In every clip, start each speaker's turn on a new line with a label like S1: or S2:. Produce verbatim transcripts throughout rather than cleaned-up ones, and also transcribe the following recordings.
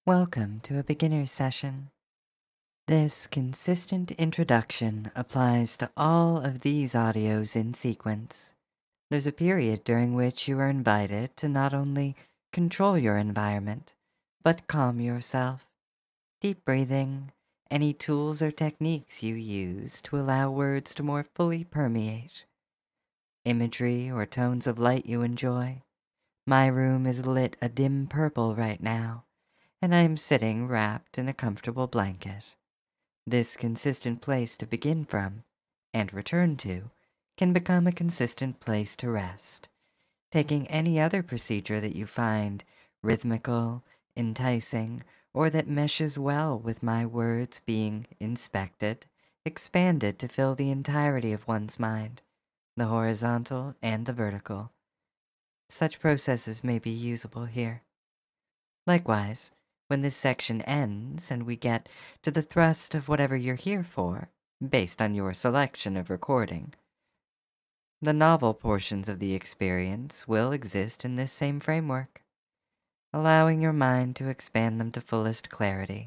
S1: Welcome to a beginner's session. This consistent introduction applies to all of these audios in sequence. There's a period during which you are invited to not only control your environment, but calm yourself. Deep breathing, any tools or techniques you use to allow words to more fully permeate, imagery or tones of light you enjoy. My room is lit a dim purple right now, and I am sitting wrapped in a comfortable blanket. This consistent place to begin from and return to can become a consistent place to rest. Taking any other procedure that you find rhythmical, enticing, or that meshes well with my words being inspected, expanded to fill the entirety of one's mind, the horizontal and the vertical. Such processes may be usable here. Likewise, when this section ends and we get to the thrust of whatever you're here for, based on your selection of recording, the novel portions of the experience will exist in this same framework, allowing your mind to expand them to fullest clarity.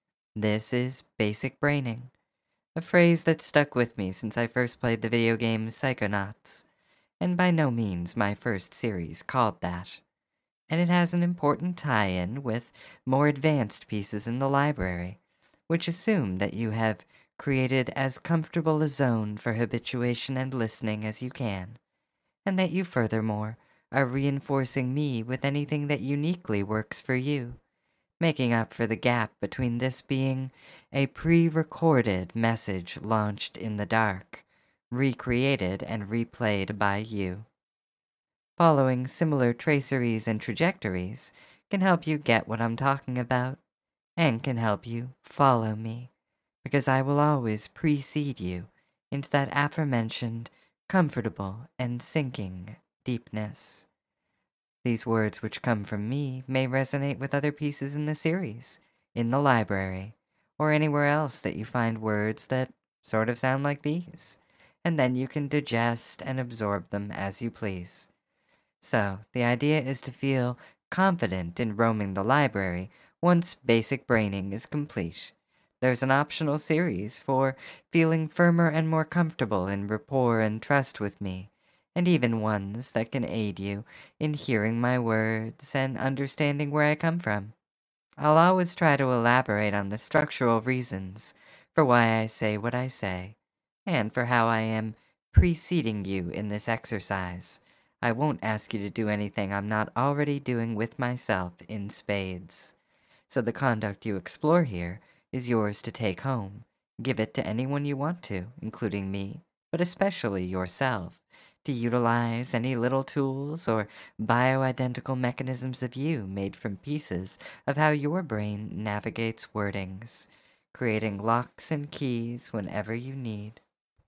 S1: This is basic braining, a phrase that stuck with me since I first played the video game Psychonauts, and by no means my first series called that. And it has an important tie-in with more advanced pieces in the library, which assume that you have created as comfortable a zone for habituation and listening as you can, and that you furthermore are reinforcing me with anything that uniquely works for you, making up for the gap between this being a pre-recorded message launched in the dark, recreated and replayed by you. Following similar traceries and trajectories can help you get what I'm talking about and can help you follow me, because I will always precede you into that aforementioned comfortable and sinking deepness. These words which come from me may resonate with other pieces in the series, in the library, or anywhere else that you find words that sort of sound like these, and then you can digest and absorb them as you please. So, the idea is to feel confident in roaming the library once basic braining is complete. There's an optional series for feeling firmer and more comfortable in rapport and trust with me, and even ones that can aid you in hearing my words and understanding where I come from. I'll always try to elaborate on the structural reasons for why I say what I say, and for how I am preceding you in this exercise. I won't ask you to do anything I'm not already doing with myself in spades. So the conduct you explore here is yours to take home. Give it to anyone you want to, including me, but especially yourself, to utilize any little tools or bioidentical mechanisms of you made from pieces of how your brain navigates wordings, creating locks and keys whenever you need,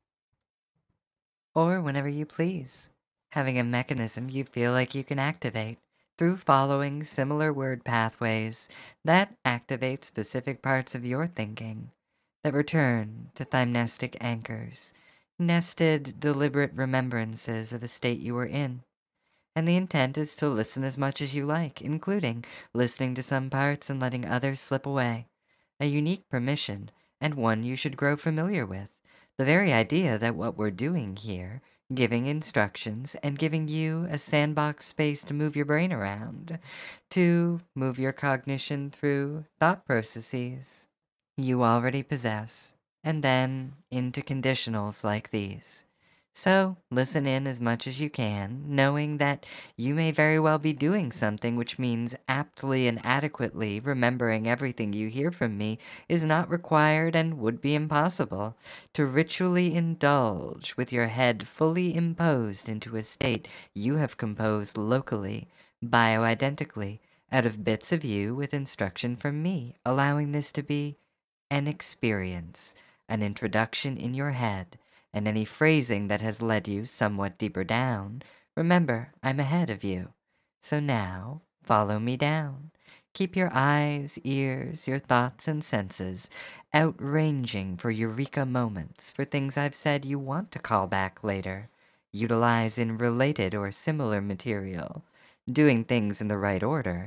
S1: or whenever you please, having a mechanism you feel like you can activate through following similar word pathways that activate specific parts of your thinking, that return to thymnestic anchors, nested, deliberate remembrances of a state you were in. And the intent is to listen as much as you like, including listening to some parts and letting others slip away. A unique permission, and one you should grow familiar with. The very idea that what we're doing here, giving instructions and giving you a sandbox space to move your brain around, to move your cognition through thought processes you already possess, and then into conditionals like these. So, listen in as much as you can, knowing that you may very well be doing something which means aptly and adequately remembering everything you hear from me is not required and would be impossible. To ritually indulge with your head fully imposed into a state you have composed locally, bioidentically, out of bits of you with instruction from me, allowing this to be an experience, an introduction in your head, and any phrasing that has led you somewhat deeper down, remember I'm ahead of you. So now, follow me down. Keep your eyes, ears, your thoughts, and senses outranging for eureka moments, for things I've said you want to call back later. Utilize in related or similar material, doing things in the right order,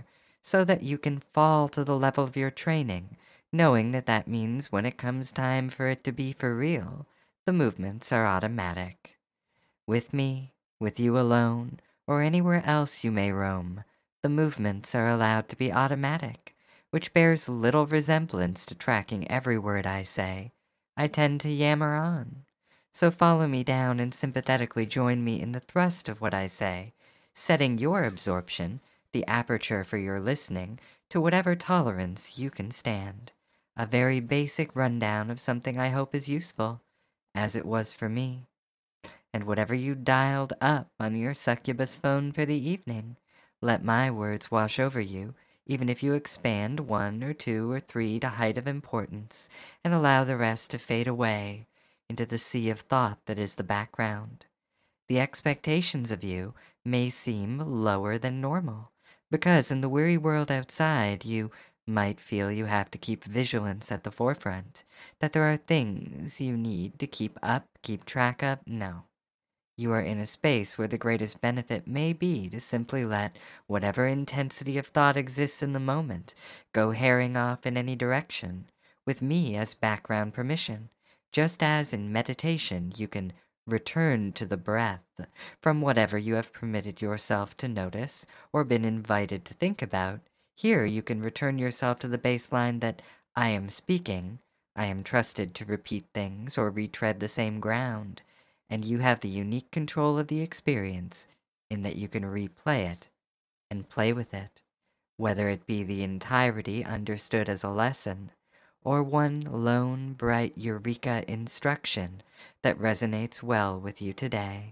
S1: so that you can fall to the level of your training, knowing that that means when it comes time for it to be for real, the movements are automatic. With me, with you alone, or anywhere else you may roam, the movements are allowed to be automatic, which bears little resemblance to tracking every word I say. I tend to yammer on. So follow me down and sympathetically join me in the thrust of what I say, setting your absorption, the aperture for your listening, to whatever tolerance you can stand. A very basic rundown of something I hope is useful, as it was for me. And whatever you dialed up on your succubus phone for the evening, let my words wash over you, even if you expand one or two or three to height of importance, and allow the rest to fade away into the sea of thought that is the background. The expectations of you may seem lower than normal, because in the weary world outside you might feel you have to keep vigilance at the forefront, that there are things you need to keep up, keep track of. No. You are in a space where the greatest benefit may be to simply let whatever intensity of thought exists in the moment go herring off in any direction, with me as background permission, just as in meditation you can return to the breath from whatever you have permitted yourself to notice or been invited to think about. Here you can return yourself to the baseline that I am speaking, I am trusted to repeat things or retread the same ground, and you have the unique control of the experience in that you can replay it and play with it, whether it be the entirety understood as a lesson or one lone bright eureka instruction that resonates well with you today.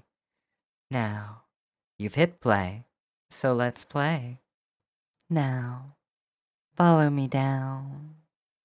S1: Now, you've hit play, so let's play. Now, follow me down.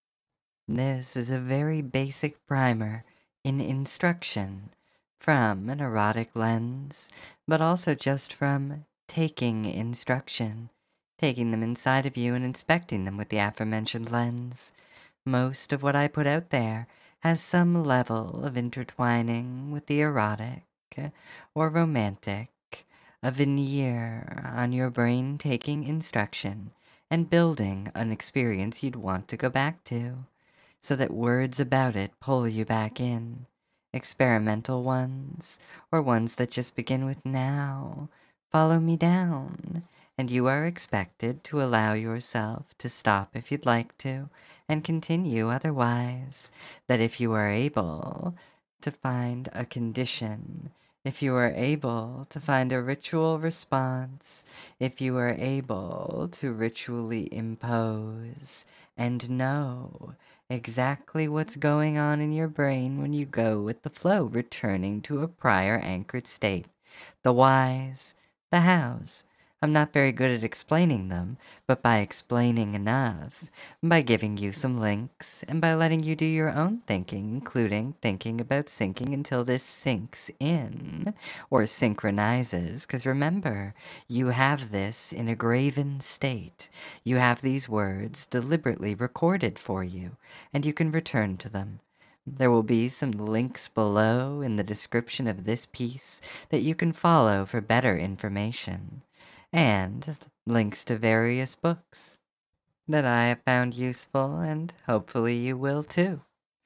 S1: This is a very basic primer in instruction from an erotic lens, but also just from taking instruction, taking them inside of you and inspecting them with the aforementioned lens. Most of what I put out there has some level of intertwining with the erotic uh, or romantic, a veneer on your brain taking instruction and building an experience you'd want to go back to, so that words about it pull you back in. Experimental ones, or ones that just begin with now, follow me down, and you are expected to allow yourself to stop if you'd like to, and continue otherwise. That if you are able to find a condition, if you are able to find a ritual response, if you are able to ritually impose and know exactly what's going on in your brain when you go with the flow, returning to a prior anchored state. The whys, the hows. I'm not very good at explaining them, but by explaining enough, by giving you some links, and by letting you do your own thinking, including thinking about syncing until this sinks in, or synchronizes, because remember, you have this in a graven state. You have these words deliberately recorded for you, and you can return to them. There will be some links below in the description of this piece that you can follow for better information, and links to various books that I have found useful, and hopefully you will too.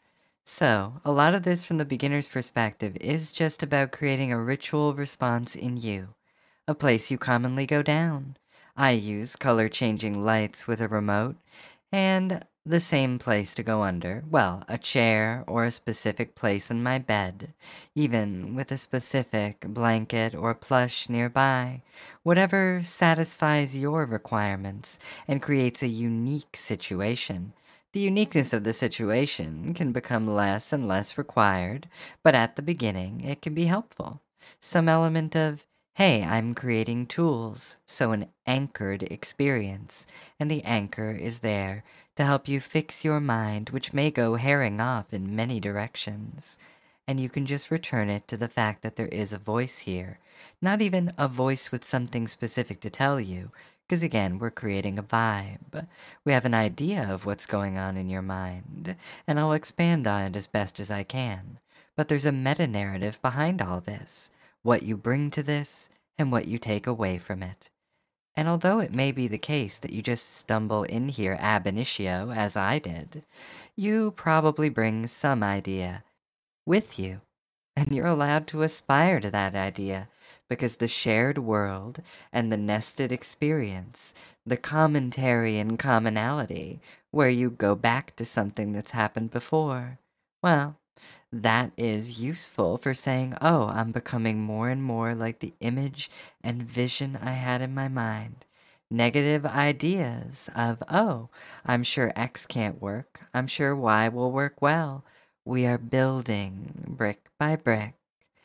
S1: So, a lot of this from the beginner's perspective is just about creating a ritual response in you, a place you commonly go down. I use color changing lights with a remote, and the same place to go under. Well, a chair or a specific place in my bed, even with a specific blanket or plush nearby. Whatever satisfies your requirements and creates a unique situation. The uniqueness of the situation can become less and less required, but at the beginning it can be helpful. Some element of, hey, I'm creating tools, so an anchored experience, and the anchor is there to help you fix your mind, which may go herring off in many directions. And you can just return it to the fact that there is a voice here, not even a voice with something specific to tell you, because again, we're creating a vibe. We have an idea of what's going on in your mind, and I'll expand on it as best as I can. But there's a meta narrative behind all this, what you bring to this, and what you take away from it. And although it may be the case that you just stumble in here ab initio, as I did, you probably bring some idea with you, and you're allowed to aspire to that idea because the shared world and the nested experience, the commentary and commonality, where you go back to something that's happened before, well, that is useful for saying, oh, I'm becoming more and more like the image and vision I had in my mind. Negative ideas of, oh, I'm sure X can't work. I'm sure Y will work well. We are building brick by brick,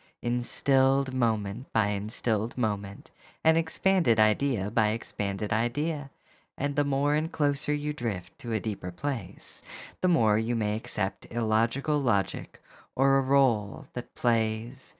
S1: instilled moment by instilled moment, an expanded idea by expanded idea. And the more and closer you drift to a deeper place, the more you may accept illogical logic or a role that plays,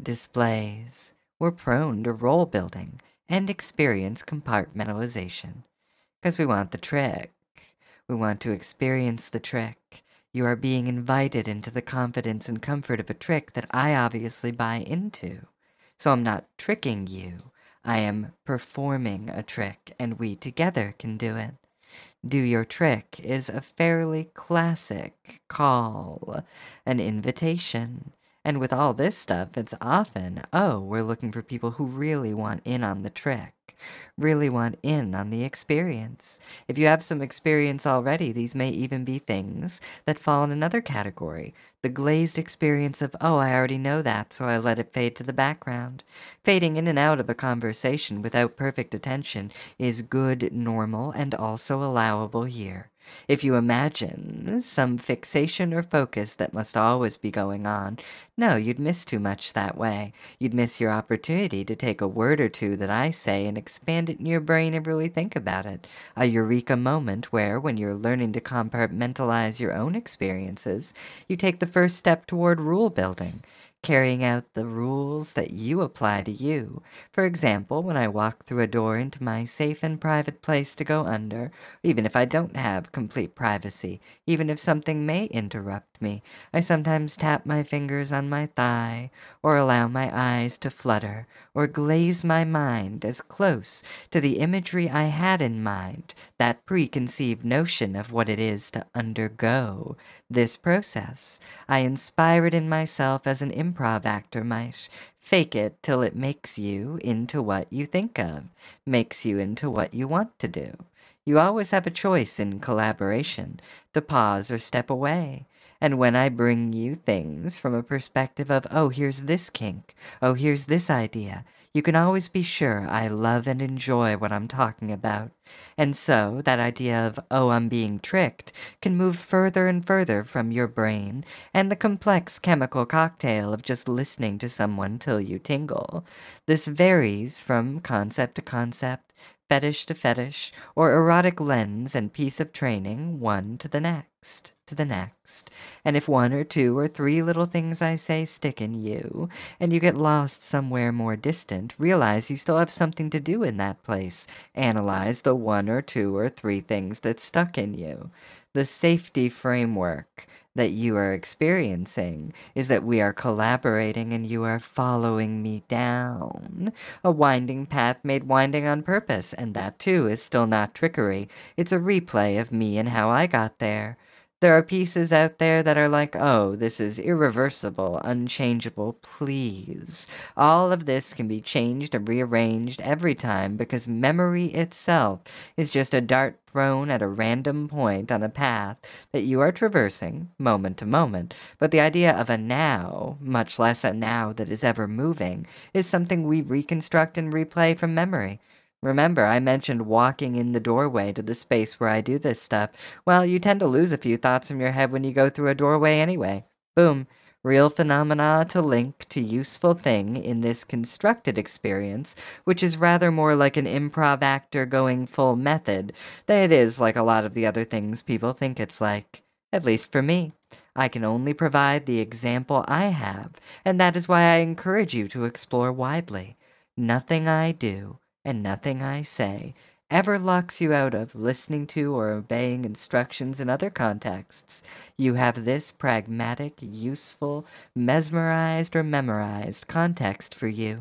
S1: displays. We're prone to role building and experience compartmentalization because we want the trick. We want to experience the trick. You are being invited into the confidence and comfort of a trick that I obviously buy into. So I'm not tricking you. I am performing a trick, and we together can do it. Do your trick is a fairly classic call, an invitation. And with all this stuff, it's often, oh, we're looking for people who really want in on the trick, really want in on the experience. If you have some experience already, these may even be things that fall in another category. The glazed experience of, oh, I already know that, so I let it fade to the background. Fading in and out of a conversation without perfect attention is good, normal, and also allowable here. If you imagine some fixation or focus that must always be going on, no, you'd miss too much that way. You'd miss your opportunity to take a word or two that I say and expand it in your brain and really think about it. A eureka moment where, when you're learning to compartmentalize your own experiences, you take the first step toward rule building, carrying out the rules that you apply to you. For example, when I walk through a door into my safe and private place to go under, even if I don't have complete privacy, even if something may interrupt me, I sometimes tap my fingers on my thigh, or allow my eyes to flutter, or glaze my mind as close to the imagery I had in mind, that preconceived notion of what it is to undergo this process. I inspire it in myself as an improv actor might. Fake it till it makes you into what you think of, makes you into what you want to do. You always have a choice in collaboration to pause or step away. And when I bring you things from a perspective of, oh, here's this kink, oh, here's this idea, you can always be sure I love and enjoy what I'm talking about. And so that idea of, oh, I'm being tricked, can move further and further from your brain and the complex chemical cocktail of just listening to someone till you tingle. This varies from concept to concept, fetish to fetish, or erotic lens and piece of training, one to the next, to the next. And if one or two or three little things I say stick in you, and you get lost somewhere more distant, realize you still have something to do in that place. Analyze the one or two or three things that stuck in you. The safety framework that you are experiencing is that we are collaborating and you are following me down a winding path made winding on purpose, and that too is still not trickery. It's a replay of me and how I got there. There are pieces out there that are like, oh, this is irreversible, unchangeable, please. All of this can be changed and rearranged every time because memory itself is just a dart thrown at a random point on a path that you are traversing, moment to moment. But the idea of a now, much less a now that is ever moving, is something we reconstruct and replay from memory. Remember, I mentioned walking in the doorway to the space where I do this stuff. Well, you tend to lose a few thoughts from your head when you go through a doorway anyway. Boom. Real phenomena to link to useful thing in this constructed experience, which is rather more like an improv actor going full method than it is like a lot of the other things people think it's like. At least for me. I can only provide the example I have, and that is why I encourage you to explore widely. Nothing I do and nothing I say ever locks you out of listening to or obeying instructions in other contexts. You have this pragmatic, useful, mesmerized, or memorized context for you,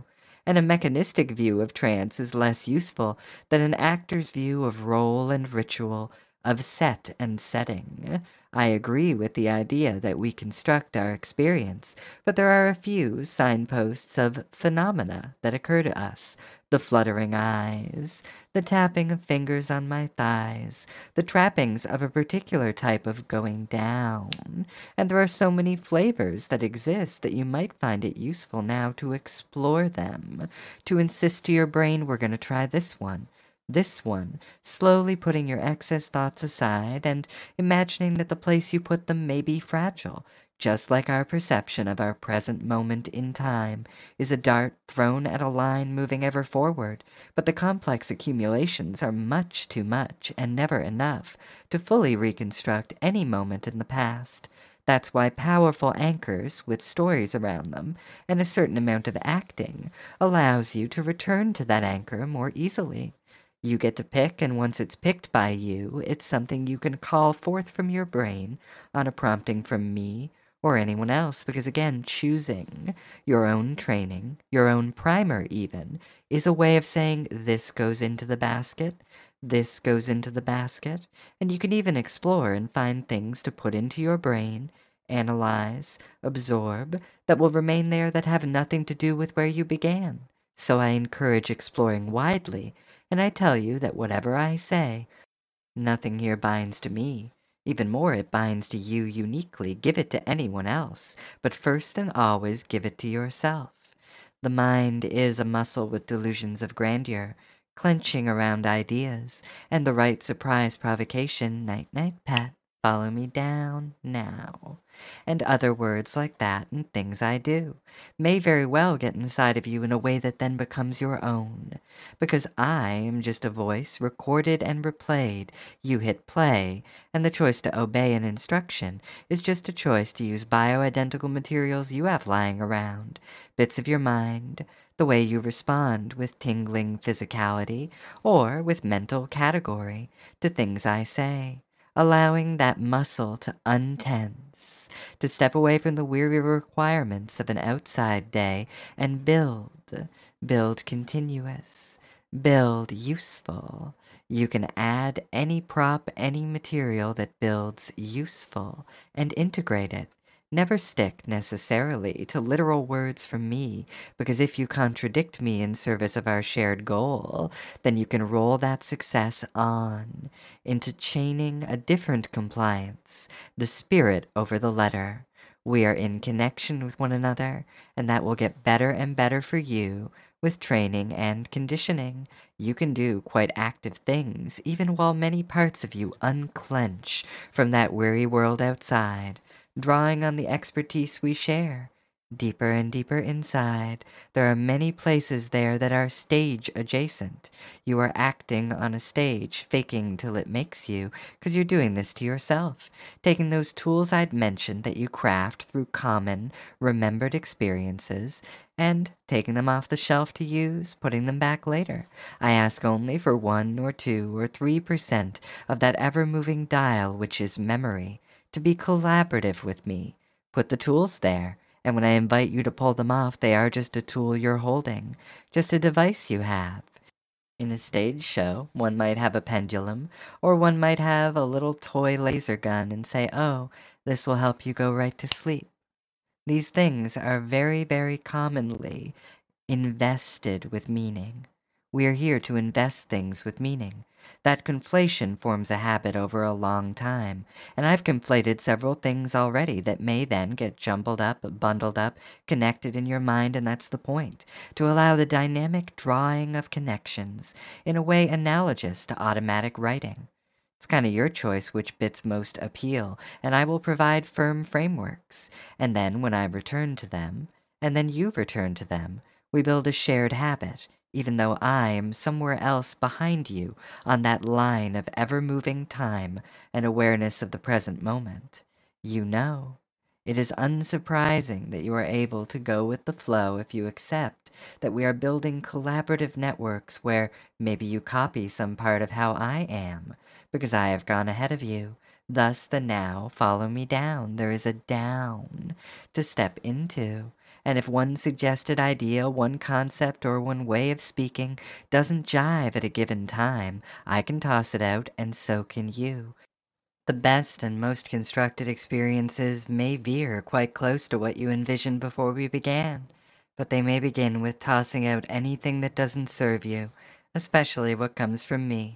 S1: and a mechanistic view of trance is less useful than an actor's view of role and ritual, of set and setting. I agree with the idea that we construct our experience, but there are a few signposts of phenomena that occur to us: the fluttering eyes, the tapping of fingers on my thighs, the trappings of a particular type of going down. And there are so many flavors that exist that you might find it useful now to explore them, to insist to your brain, we're going to try this one. This one, slowly putting your excess thoughts aside and imagining that the place you put them may be fragile, just like our perception of our present moment in time is a dart thrown at a line moving ever forward, but the complex accumulations are much too much and never enough to fully reconstruct any moment in the past. That's why powerful anchors with stories around them and a certain amount of acting allows you to return to that anchor more easily. You get to pick, and once it's picked by you, it's something you can call forth from your brain on a prompting from me or anyone else, because again, choosing your own training, your own primer even, is a way of saying this goes into the basket, this goes into the basket, and you can even explore and find things to put into your brain, analyze, absorb, that will remain there that have nothing to do with where you began. So I encourage exploring widely, and I tell you that whatever I say, nothing here binds to me. Even more, it binds to you uniquely. Give it to anyone else, but first and always give it to yourself. The mind is a muscle with delusions of grandeur, clenching around ideas, and the right surprise provocation, night-night, Pat, follow me down now, and other words like that and things I do, may very well get inside of you in a way that then becomes your own. Because I am just a voice recorded and replayed. You hit play, and the choice to obey an instruction is just a choice to use bioidentical materials you have lying around, bits of your mind, the way you respond with tingling physicality or with mental category to things I say, allowing that muscle to untense, to step away from the weary requirements of an outside day and build, build continuous, build useful. You can add any prop, any material that builds useful and integrate it. Never stick necessarily to literal words from me, because if you contradict me in service of our shared goal, then you can roll that success on into chaining a different compliance, the spirit over the letter. We are in connection with one another, and that will get better and better for you with training and conditioning. You can do quite active things, even while many parts of you unclench from that weary world outside, drawing on the expertise we share. Deeper and deeper inside, there are many places there that are stage adjacent. You are acting on a stage, faking till it makes you, because you're doing this to yourself, taking those tools I'd mentioned that you craft through common, remembered experiences, and taking them off the shelf to use, putting them back later. I ask only for one or two or three percent of that ever-moving dial which is memory, to be collaborative with me. Put the tools there, and when I invite you to pull them off, they are just a tool you're holding, just a device you have. In a stage show, one might have a pendulum, or one might have a little toy laser gun and say, oh, this will help you go right to sleep. These things are very, very commonly invested with meaning. We are here to invest things with meaning. That conflation forms a habit over a long time, and I've conflated several things already that may then get jumbled up, bundled up, connected in your mind, and that's the point, to allow the dynamic drawing of connections in a way analogous to automatic writing. It's kind of your choice which bits most appeal, and I will provide firm frameworks, and then when I return to them, and then you return to them, we build a shared habit, even though I am somewhere else behind you on that line of ever-moving time and awareness of the present moment. You know, it is unsurprising that you are able to go with the flow if you accept that we are building collaborative networks where maybe you copy some part of how I am, because I have gone ahead of you. Thus the now, follow me down. There is a down to step into, And if one suggested idea, one concept, or one way of speaking doesn't jive at a given time, I can toss it out, and so can you. The best and most constructed experiences may veer quite close to what you envisioned before we began, but they may begin with tossing out anything that doesn't serve you, especially what comes from me.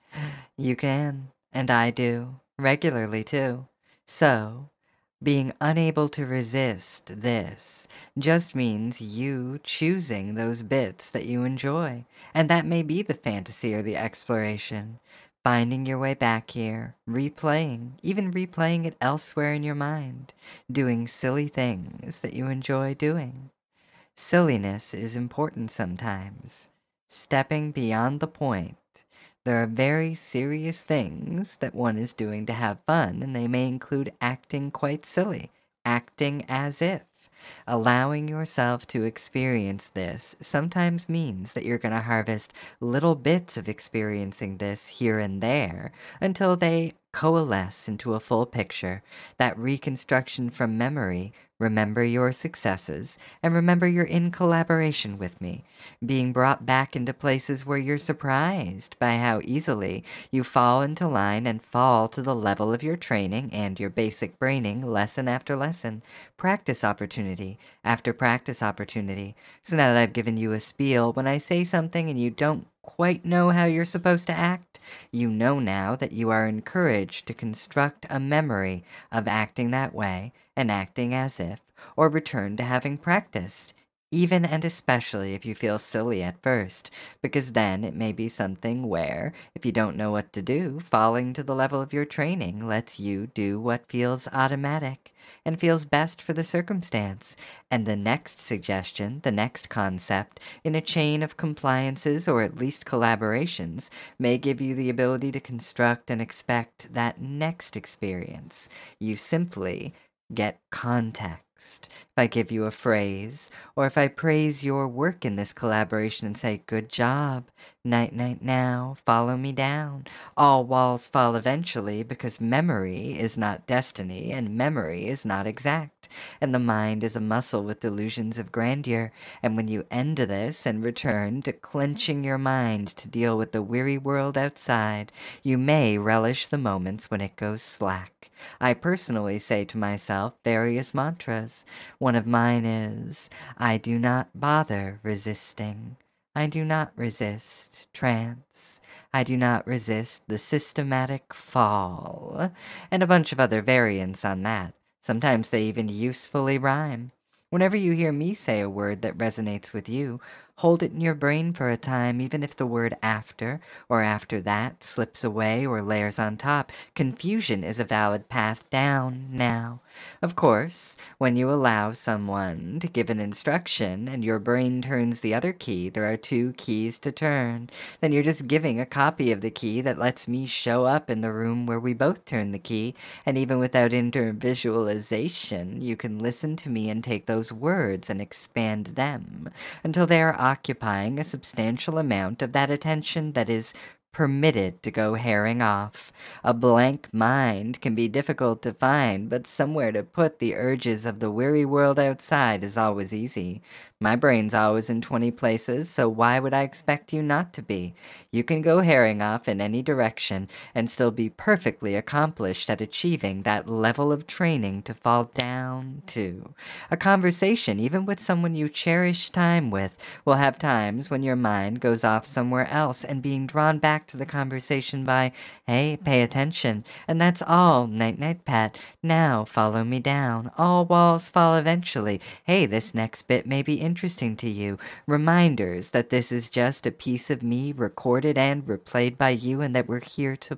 S1: You can, and I do, regularly too. So, being unable to resist this just means you choosing those bits that you enjoy, and that may be the fantasy or the exploration. Finding your way back here, replaying, even replaying it elsewhere in your mind, doing silly things that you enjoy doing. Silliness is important sometimes. Stepping beyond the point. There are very serious things that one is doing to have fun, and they may include acting quite silly, acting as if. Allowing yourself to experience this sometimes means that you're going to harvest little bits of experiencing this here and there until they coalesce into a full picture. That reconstruction from memory, remember your successes, and remember you're in collaboration with me, being brought back into places where you're surprised by how easily you fall into line and fall to the level of your training and your basic braining lesson after lesson, practice opportunity after practice opportunity. So now that I've given you a spiel, when I say something and you don't quite know how you're supposed to act, you know now that you are encouraged to construct a memory of acting that way and acting as if, or return to having practiced, even and especially if you feel silly at first, because then it may be something where, if you don't know what to do, falling to the level of your training lets you do what feels automatic and feels best for the circumstance. And the next suggestion, the next concept, in a chain of compliances or at least collaborations, may give you the ability to construct and expect that next experience. You simply get context. If I give you a phrase, or if I praise your work in this collaboration and say, good job, night, night now, follow me down. All walls fall eventually because memory is not destiny and memory is not exact. And the mind is a muscle with delusions of grandeur. And when you end this and return to clenching your mind to deal with the weary world outside, you may relish the moments when it goes slack. I personally say to myself various mantras. One of mine is, I do not bother resisting. I do not resist trance. I do not resist the systematic fall. And a bunch of other variants on that. Sometimes they even usefully rhyme. Whenever you hear me say a word that resonates with you, hold it in your brain for a time, even if the word after or after that slips away or layers on top. Confusion is a valid path down now. Of course, when you allow someone to give an instruction and your brain turns the other key, there are two keys to turn. Then you're just giving a copy of the key that lets me show up in the room where we both turn the key, and even without intervisualization, you can listen to me and take those words and expand them until they are occupying a substantial amount of that attention that is permitted to go herring off. A blank mind can be difficult to find, but somewhere to put the urges of the weary world outside is always easy. My brain's always in twenty places, so why would I expect you not to be? You can go herring off in any direction and still be perfectly accomplished at achieving that level of training to fall down to. A conversation, even with someone you cherish time with, will have times when your mind goes off somewhere else and being drawn back to the conversation by, hey, pay attention. And that's all. Night, night, Pat. Now follow me down. All walls fall eventually. Hey, this next bit may be interesting to you. Reminders that this is just a piece of me recorded and replayed by you and that we're here to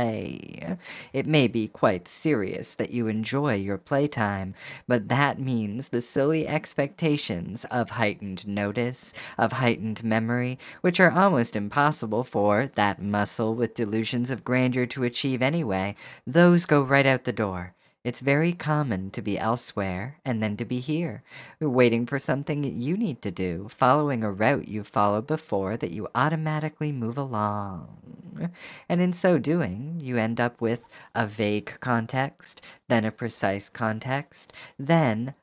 S1: play. It may be quite serious that you enjoy your playtime, but that means the silly expectations of heightened notice, of heightened memory, which are almost impossible for that muscle with delusions of grandeur to achieve anyway, those go right out the door. It's very common to be elsewhere and then to be here, waiting for something you need to do, following a route you followed before that you automatically move along. And in so doing, you end up with a vague context, then a precise context, then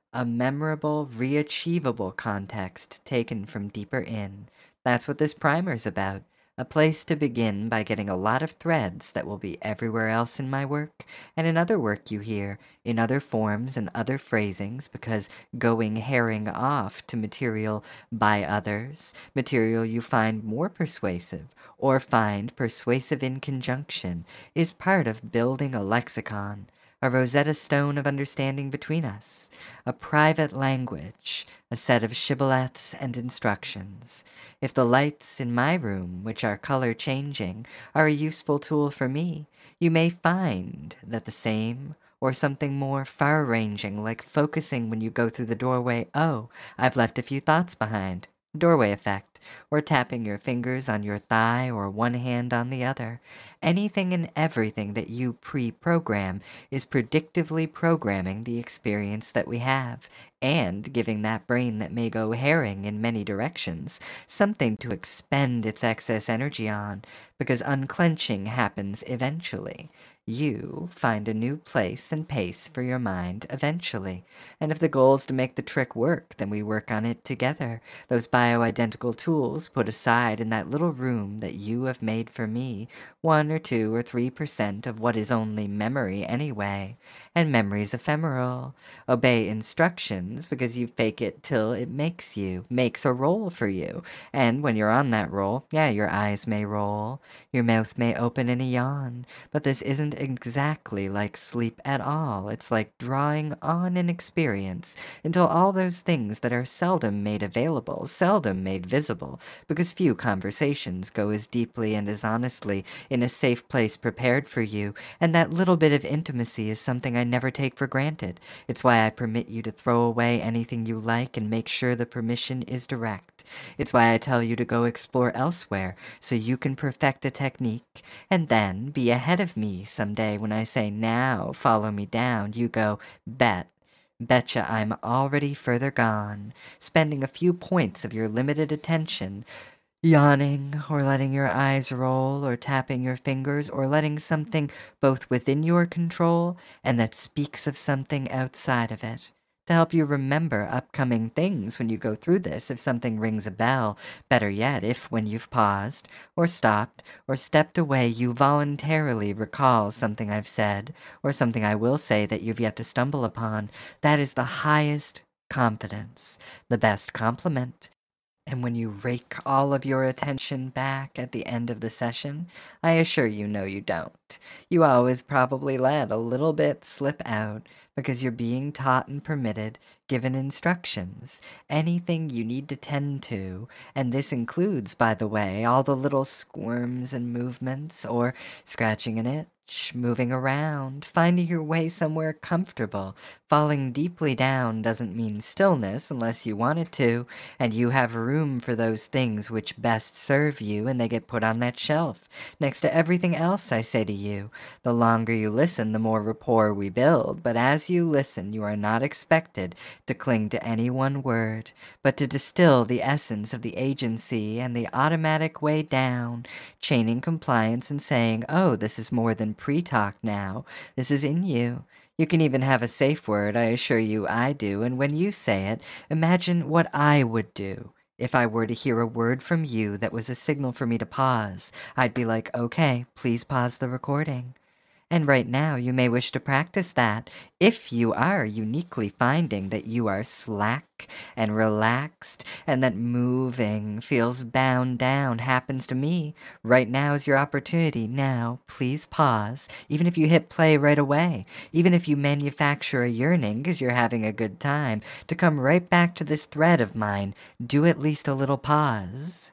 S1: A memorable, reachievable context taken from deeper in. That's what this primer's about. A place to begin by getting a lot of threads that will be everywhere else in my work and in other work you hear, in other forms and other phrasings, because going herring off to material by others, material you find more persuasive or find persuasive in conjunction, is part of building a lexicon, a Rosetta Stone of understanding between us, a private language, a set of shibboleths and instructions. If the lights in my room, which are color changing, are a useful tool for me, you may find that the same or something more far ranging, like focusing when you go through the doorway, oh, I've left a few thoughts behind. Doorway effect, or tapping your fingers on your thigh or one hand on the other. Anything and everything that you pre program is predictively programming the experience that we have, and giving that brain that may go herring in many directions something to expend its excess energy on, because unclenching happens eventually. You find a new place and pace for your mind eventually. And if the goal is to make the trick work, then we work on it together. Those bioidentical tools put aside in that little room that you have made for me, one or two or three percent of what is only memory anyway. And memory's ephemeral. Obey instructions because you fake it till it makes you, makes a roll for you. And when you're on that roll, yeah, your eyes may roll, your mouth may open in a yawn, but this isn't exactly like sleep at all. It's like drawing on an experience until all those things that are seldom made available, seldom made visible, because few conversations go as deeply and as honestly in a safe place prepared for you, and that little bit of intimacy is something I never take for granted. It's why I permit you to throw away anything you like and make sure the permission is direct. It's why I tell you to go explore elsewhere so you can perfect a technique, and then be ahead of me someday when I say, now, follow me down. You go, bet. Betcha I'm already further gone, spending a few points of your limited attention, yawning, or letting your eyes roll, or tapping your fingers, or letting something both within your control and that speaks of something outside of it, to help you remember upcoming things when you go through this if something rings a bell. Better yet, if when you've paused, or stopped, or stepped away, you voluntarily recall something I've said, or something I will say that you've yet to stumble upon. That is the highest confidence, the best compliment. And when you rake all of your attention back at the end of the session, I assure you, no, you don't. You always probably let a little bit slip out because you're being taught and permitted, given instructions, anything you need to tend to. And this includes, by the way, all the little squirms and movements, or scratching an itch, moving around, finding your way somewhere comfortable. Falling deeply down doesn't mean stillness unless you want it to, and you have room for those things which best serve you, and they get put on that shelf, next to everything else I say to you. The longer you listen, the more rapport we build, but as you listen, you are not expected to cling to any one word, but to distill the essence of the agency and the automatic way down, chaining compliance and saying, oh, this is more than pre-talk now. This is in you. You can even have a safe word, I assure you I do, and when you say it, imagine what I would do. If I were to hear a word from you that was a signal for me to pause, I'd be like, okay, please pause the recording. And right now, you may wish to practice that if you are uniquely finding that you are slack and relaxed and that moving feels bound down happens to me. Right now is your opportunity. Now, please pause, even if you hit play right away, even if you manufacture a yearning because you're having a good time, to come right back to this thread of mine. Do at least a little pause.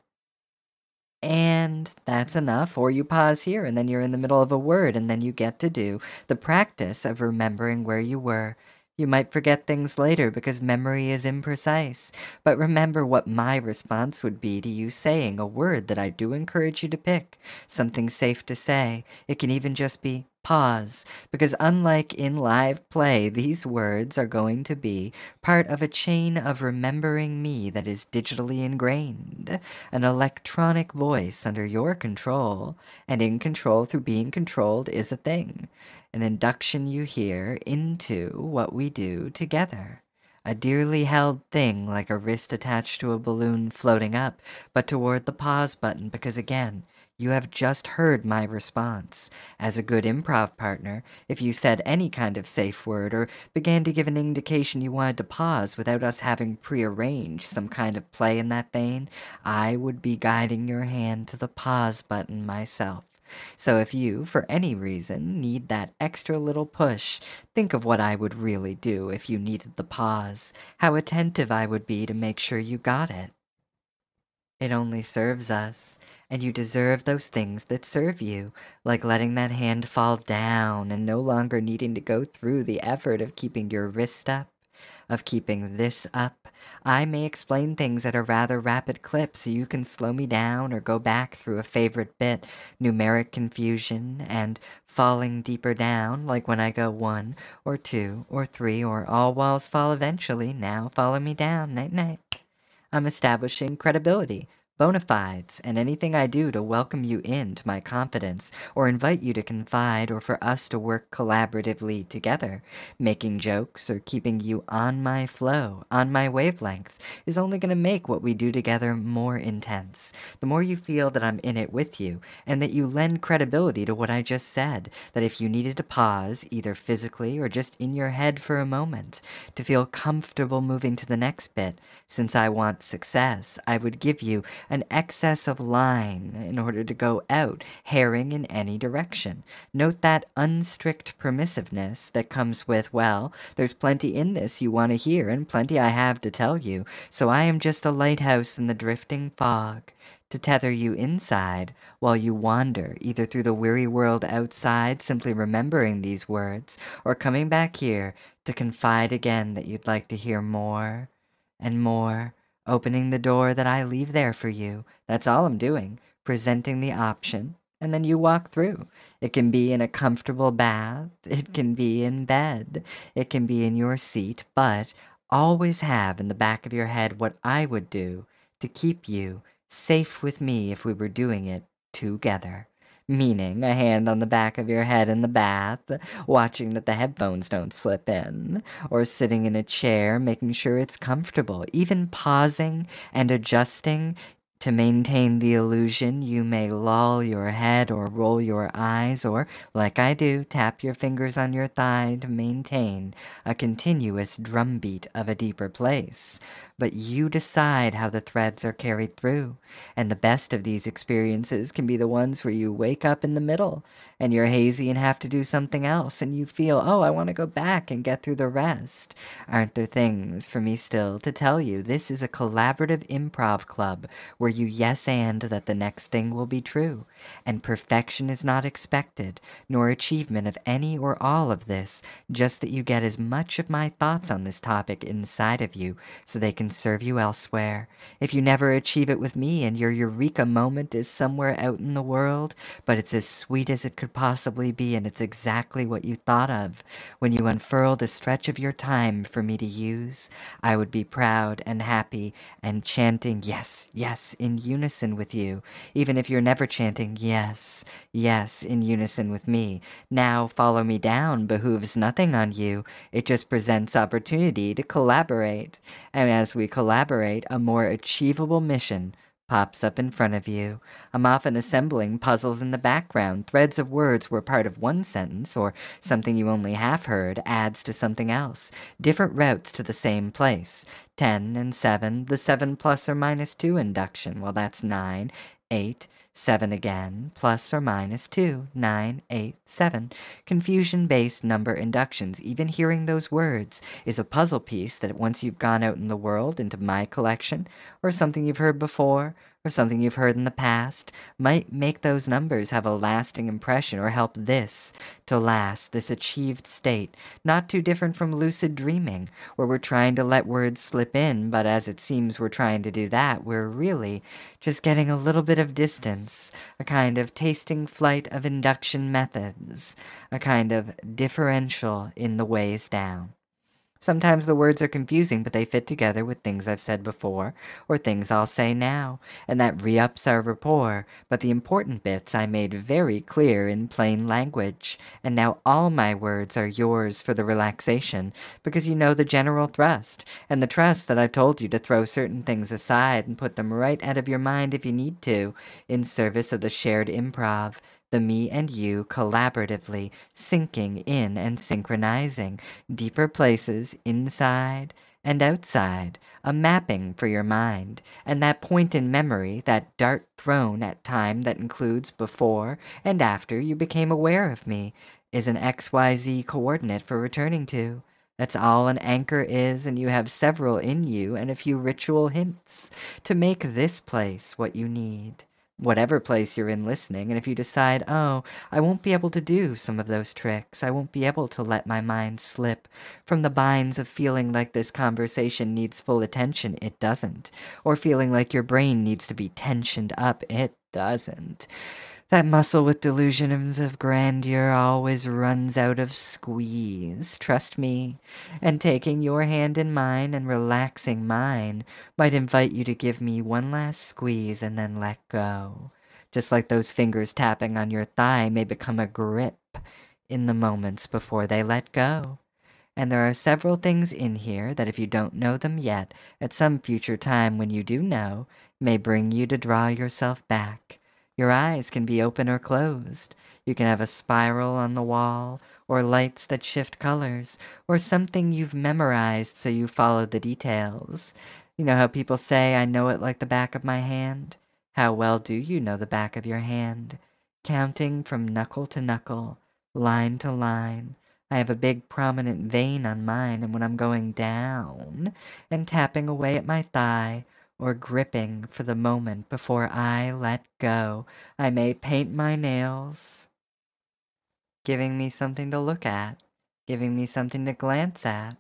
S1: And that's enough, or you pause here and then you're in the middle of a word and then you get to do the practice of remembering where you were. You might forget things later because memory is imprecise, but remember what my response would be to you saying a word that I do encourage you to pick, something safe to say. It can even just be pause, because unlike in live play, these words are going to be part of a chain of remembering me that is digitally ingrained, an electronic voice under your control, and in control through being controlled is a thing, an induction you hear into what we do together. a dearly held thing like a wrist attached to a balloon floating up, but toward the pause button because, again, you have just heard my response. As a good improv partner, if you said any kind of safe word or began to give an indication you wanted to pause without us having prearranged some kind of play in that vein, I would be guiding your hand to the pause button myself. So if you, for any reason, need that extra little push, think of what I would really do if you needed the pause, how attentive I would be to make sure you got it. It only serves us, and you deserve those things that serve you, like letting that hand fall down and no longer needing to go through the effort of keeping your wrist up, of keeping this up. I may explain things at a rather rapid clip so you can slow me down or go back through a favorite bit, numeric confusion, and falling deeper down, like when I go one, or two, or three, or all walls fall eventually. Now follow me down. Night night. I'm establishing credibility, bona fides, and anything I do to welcome you into my confidence or invite you to confide or for us to work collaboratively together. Making jokes or keeping you on my flow, on my wavelength, is only going to make what we do together more intense. The more you feel that I'm in it with you and that you lend credibility to what I just said, that if you needed to pause, either physically or just in your head for a moment, to feel comfortable moving to the next bit, since I want success, I would give you an excess of line in order to go out, herring in any direction. Note that unstrict permissiveness that comes with, well, there's plenty in this you want to hear and plenty I have to tell you, so I am just a lighthouse in the drifting fog to tether you inside while you wander, either through the weary world outside, simply remembering these words, or coming back here to confide again that you'd like to hear more and more, opening the door that I leave there for you. That's all I'm doing, presenting the option, and then you walk through. It can be in a comfortable bath, it can be in bed, it can be in your seat, but always have in the back of your head what I would do to keep you safe with me if we were doing it together. Meaning a hand on the back of your head in the bath, watching that the headphones don't slip in, or sitting in a chair, making sure it's comfortable, even pausing and adjusting to maintain the illusion. You may loll your head or roll your eyes, or, like I do, tap your fingers on your thigh to maintain a continuous drumbeat of a deeper place. But you decide how the threads are carried through, and the best of these experiences can be the ones where you wake up in the middle, and you're hazy and have to do something else, and you feel, oh, I want to go back and get through the rest. Aren't there things for me still to tell you? This is a collaborative improv club where you yes and that the next thing will be true, and perfection is not expected, nor achievement of any or all of this, just that you get as much of my thoughts on this topic inside of you so they can serve you elsewhere. If you never achieve it with me and your eureka moment is somewhere out in the world, but it's as sweet as it could possibly be and it's exactly what you thought of when you unfurled a stretch of your time for me to use, I would be proud and happy and chanting yes, yes in unison with you, even if you're never chanting yes, yes in unison with me. Now follow me down behooves nothing on you. It just presents opportunity to collaborate. And as we collaborate, a more achievable mission pops up in front of you. I'm often assembling puzzles in the background. Threads of words were part of one sentence, or something you only half heard adds to something else. Different routes to the same place. Ten and seven, the seven plus or minus two induction. Well, that's nine, eight, seven again, plus or minus two, nine, eight, seven. Confusion-based number inductions. Even hearing those words is a puzzle piece that once you've gone out in the world into my collection, or something you've heard before, or something you've heard in the past, might make those numbers have a lasting impression or help this to last, this achieved state, not too different from lucid dreaming, where we're trying to let words slip in, but as it seems we're trying to do that, we're really just getting a little bit of distance, a kind of tasting flight of induction methods, a kind of differential in the ways down. Sometimes the words are confusing, but they fit together with things I've said before or things I'll say now, and that re-ups our rapport. But the important bits I made very clear in plain language, and now all my words are yours for the relaxation, because you know the general thrust, and the trust that I've told you to throw certain things aside and put them right out of your mind if you need to, in service of the shared improv, the me and you collaboratively sinking in and synchronizing deeper places inside and outside, a mapping for your mind, and that point in memory, that dart thrown at time that includes before and after you became aware of me, is an X Y Z coordinate for returning to. That's all an anchor is, and you have several in you and a few ritual hints to make this place what you need. Whatever place you're in listening, and if you decide, oh, I won't be able to do some of those tricks, I won't be able to let my mind slip from the binds of feeling like this conversation needs full attention, it doesn't. Or feeling like your brain needs to be tensioned up, it doesn't. That muscle with delusions of grandeur always runs out of squeeze, trust me. And taking your hand in mine and relaxing mine might invite you to give me one last squeeze and then let go. Just like those fingers tapping on your thigh may become a grip in the moments before they let go. And there are several things in here that if you don't know them yet, at some future time when you do know, may bring you to draw yourself back. Your eyes can be open or closed. You can have a spiral on the wall, or lights that shift colors, or something you've memorized so you follow the details. You know how people say, I know it like the back of my hand? How well do you know the back of your hand? Counting from knuckle to knuckle, line to line. I have a big prominent vein on mine, and when I'm going down and tapping away at my thigh, or gripping for the moment before I let go, I may paint my nails, giving me something to look at, giving me something to glance at.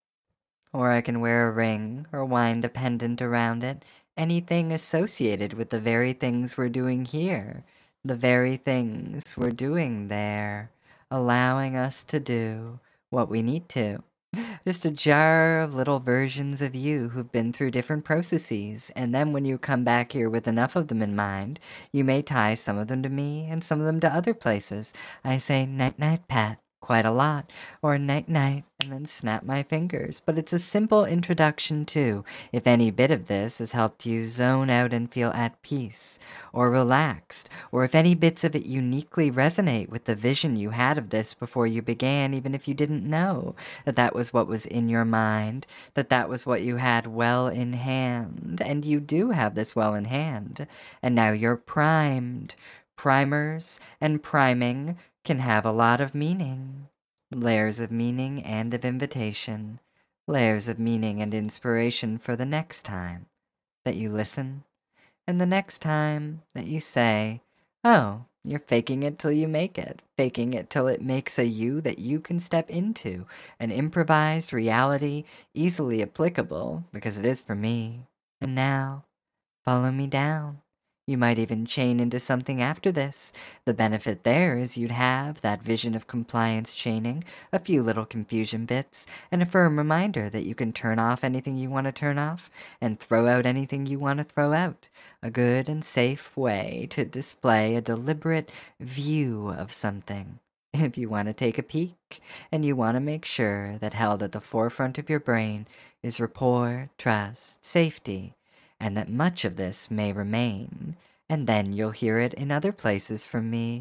S1: Or I can wear a ring or wind a pendant around it, anything associated with the very things we're doing here, the very things we're doing there, allowing us to do what we need to. Just a jar of little versions of you who've been through different processes, and then when you come back here with enough of them in mind, you may tie some of them to me and some of them to other places. I say night-night, Pat, quite a lot, or night-night, and then snap my fingers. But it's a simple introduction too, if any bit of this has helped you zone out and feel at peace, or relaxed, or if any bits of it uniquely resonate with the vision you had of this before you began, even if you didn't know that that was what was in your mind, that that was what you had well in hand, and you do have this well in hand, and now you're primed. Primers and priming can have a lot of meaning. Layers of meaning and of invitation. Layers of meaning and inspiration for the next time that you listen, and the next time that you say, oh, you're faking it till you make it, faking it till it makes a you that you can step into, an improvised reality easily applicable, because it is for me. And now, follow me down. You might even chain into something after this. The benefit there is you'd have that vision of compliance chaining, a few little confusion bits, and a firm reminder that you can turn off anything you want to turn off and throw out anything you want to throw out. A good and safe way to display a deliberate view of something. If you want to take a peek and you want to make sure that held at the forefront of your brain is rapport, trust, safety, and that much of this may remain, and then you'll hear it in other places from me.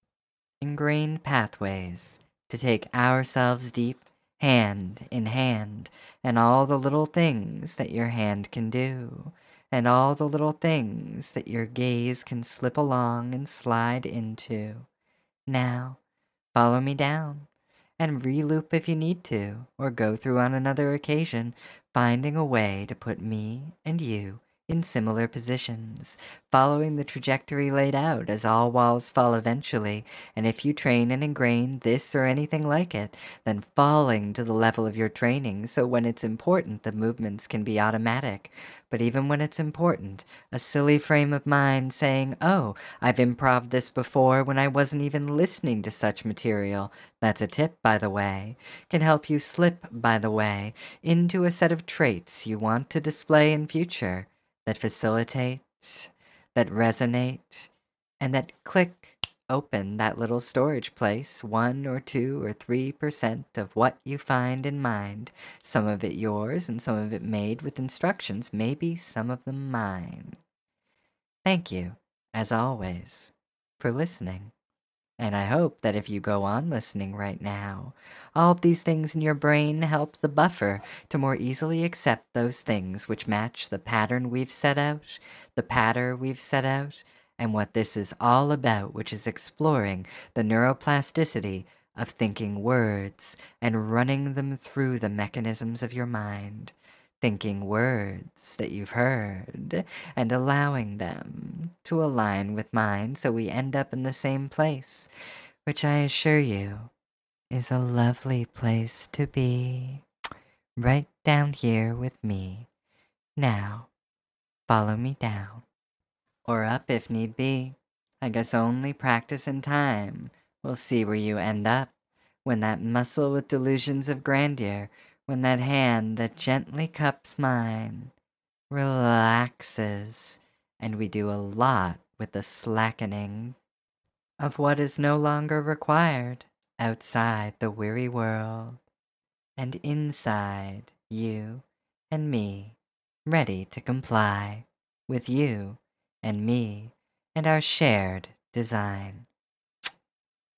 S1: Ingrained pathways to take ourselves deep, hand in hand, and all the little things that your hand can do, and all the little things that your gaze can slip along and slide into. Now, follow me down, and re-loop if you need to, or go through on another occasion, finding a way to put me and you in similar positions, following the trajectory laid out as all walls fall eventually, and if you train and ingrain this or anything like it, then falling to the level of your training so when it's important the movements can be automatic. But even when it's important, a silly frame of mind saying, oh, I've improv this before when I wasn't even listening to such material, that's a tip by the way, can help you slip, by the way, into a set of traits you want to display in future that facilitate, that resonate, and that click open that little storage place, one or two or three percent of what you find in mind, some of it yours and some of it made with instructions, maybe some of them mine. Thank you, as always, for listening. And I hope that if you go on listening right now, all of these things in your brain help the buffer to more easily accept those things which match the pattern we've set out, the pattern we've set out, and what this is all about, which is exploring the neuroplasticity of thinking words and running them through the mechanisms of your mind. Thinking words that you've heard and allowing them to align with mine so we end up in the same place, which I assure you is a lovely place to be. Right down here with me. Now, follow me down. Or up if need be. I guess only practice and time will see where you end up when that muscle with delusions of grandeur, when that hand that gently cups mine relaxes, and we do a lot with the slackening of what is no longer required outside the weary world, and inside you and me, ready to comply with you and me and our shared design.